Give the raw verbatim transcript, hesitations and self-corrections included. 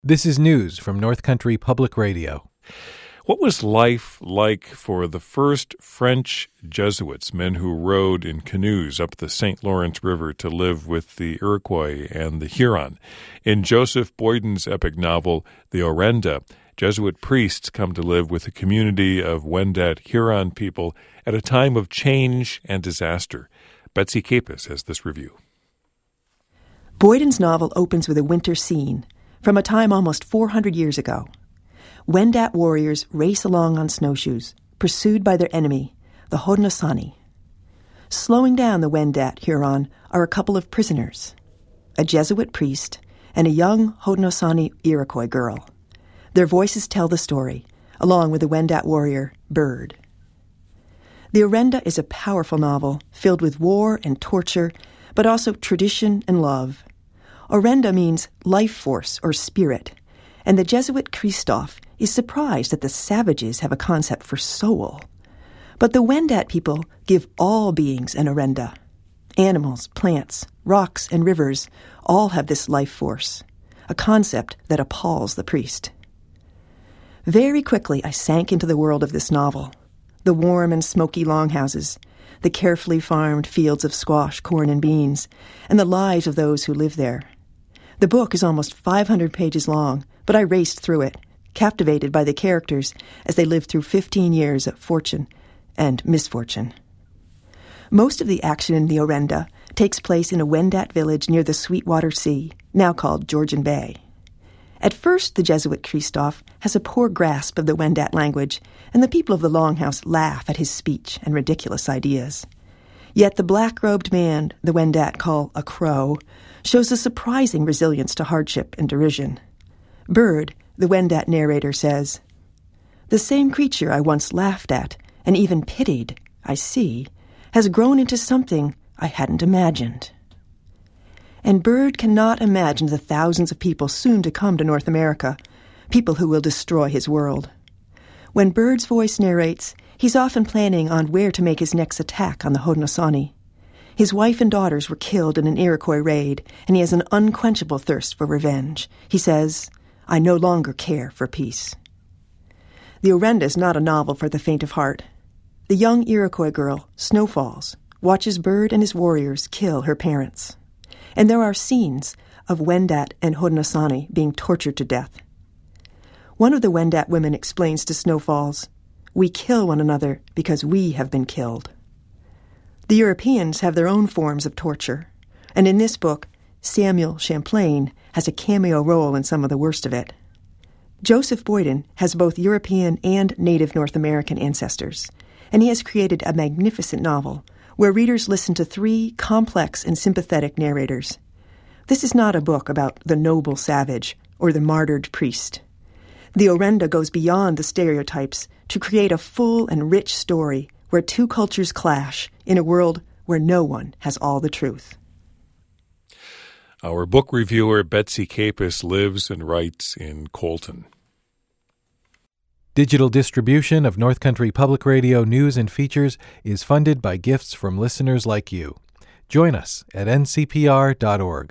This is news from North Country Public Radio. What was life like for the first French Jesuits, men who rowed in canoes up the Saint Lawrence River to live with the Iroquois and the Huron? In Joseph Boyden's epic novel, The Orenda, Jesuit priests come to live with a community of Wendat Huron people at a time of change and disaster. Betsy Capus has this review. Boyden's novel opens with a winter scene from a time almost four hundred years ago. Wendat warriors race along on snowshoes, pursued by their enemy, the Haudenosaunee. Slowing down the Wendat Huron are a couple of prisoners, a Jesuit priest and a young Haudenosaunee Iroquois girl. Their voices tell the story, along with the Wendat warrior, Bird. The Orenda is a powerful novel filled with war and torture, but also tradition and love. Orenda means life force or spirit, and the Jesuit Christophe is surprised that the savages have a concept for soul. But the Wendat people give all beings an Orenda. Animals, plants, rocks, and rivers all have this life force, a concept that appalls the priest. Very quickly I sank into the world of this novel. The warm and smoky longhouses, the carefully farmed fields of squash, corn, and beans, and the lives of those who live there. The book is almost five hundred pages long, but I raced through it, captivated by the characters as they lived through fifteen years of fortune and misfortune. Most of the action in the Orenda takes place in a Wendat village near the Sweetwater Sea, now called Georgian Bay. At first, the Jesuit Christophe has a poor grasp of the Wendat language, and the people of the Longhouse laugh at his speech and ridiculous ideas. Yet the black-robed man the Wendat call a crow shows a surprising resilience to hardship and derision. Bird, the Wendat narrator, says, "The same creature I once laughed at and even pitied, I see, has grown into something I hadn't imagined." And Bird cannot imagine the thousands of people soon to come to North America, people who will destroy his world. When Bird's voice narrates, he's often planning on where to make his next attack on the Haudenosaunee. His wife and daughters were killed in an Iroquois raid, and he has an unquenchable thirst for revenge. He says, "I no longer care for peace." The Orenda is not a novel for the faint of heart. The young Iroquois girl, Snowfalls, watches Bird and his warriors kill her parents. And there are scenes of Wendat and Haudenosaunee being tortured to death. One of the Wendat women explains to Snowfalls, "We kill one another because we have been killed." The Europeans have their own forms of torture, and in this book, Samuel Champlain has a cameo role in some of the worst of it. Joseph Boyden has both European and Native North American ancestors, and he has created a magnificent novel where readers listen to three complex and sympathetic narrators. This is not a book about the noble savage or the martyred priest. The Orenda goes beyond the stereotypes to create a full and rich story where two cultures clash in a world where no one has all the truth. Our book reviewer, Betsy Capus, lives and writes in Colton. Digital distribution of North Country Public Radio news and features is funded by gifts from listeners like you. Join us at N C P R dot org.